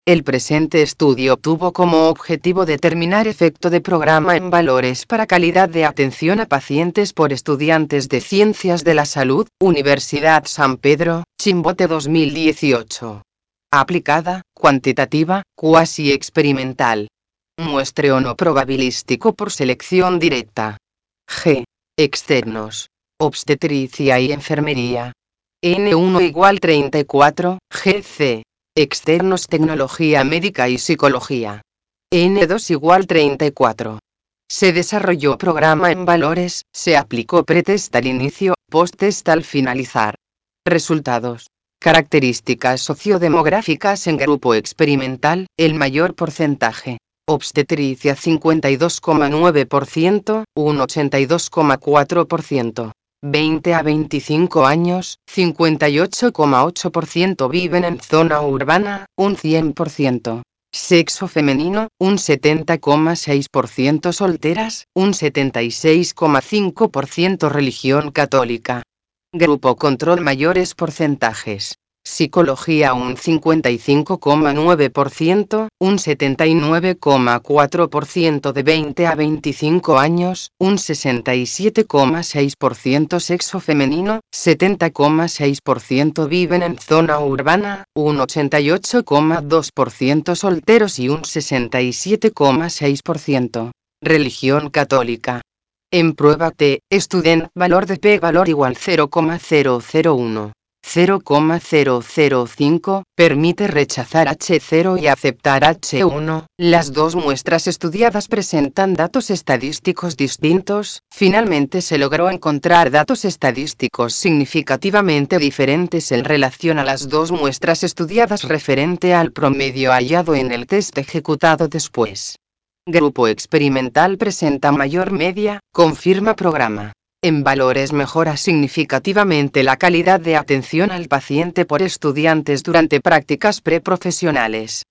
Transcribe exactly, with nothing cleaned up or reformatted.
El presente estudio tuvo como objetivo determinar efecto de programa en valores para calidad de atención a pacientes por estudiantes de Ciencias de la Salud, Universidad San Pedro, Chimbote dos mil dieciocho. Aplicada, cuantitativa, cuasi experimental. Muestreo no probabilístico por selección directa. G. Externos. Obstetricia y enfermería. N uno igual treinta y cuatro, G C. Externos tecnología médica y psicología. N dos igual treinta y cuatro. Se desarrolló programa en valores, se aplicó pretest al inicio, posttest al finalizar. Resultados. Características sociodemográficas en grupo experimental, el mayor porcentaje. Obstetricia cincuenta y dos coma nueve por ciento, un ochenta y dos coma cuatro por ciento. veinte a veinticinco años, cincuenta y ocho coma ocho por ciento viven en zona urbana, un cien por ciento. Sexo femenino, un setenta coma seis por ciento solteras, un setenta y seis coma cinco por ciento religión católica. Grupo control mayores porcentajes. Psicología un cincuenta y cinco coma nueve por ciento, un setenta y nueve coma cuatro por ciento de veinte a veinticinco años, un sesenta y siete coma seis por ciento sexo femenino, setenta coma seis por ciento viven en zona urbana, un ochenta y ocho coma dos por ciento solteros y un sesenta y siete coma seis por ciento religión católica. En prueba T, estudien, valor de P valor igual cero coma cero cero uno. cero coma cero cero cinco, permite rechazar H cero y aceptar H uno, las dos muestras estudiadas presentan datos estadísticos distintos, finalmente se logró encontrar datos estadísticos significativamente diferentes en relación a las dos muestras estudiadas referente al promedio hallado en el test ejecutado después. Grupo experimental presenta mayor media, confirma programa. En valores mejora significativamente la calidad de atención al paciente por estudiantes durante prácticas preprofesionales.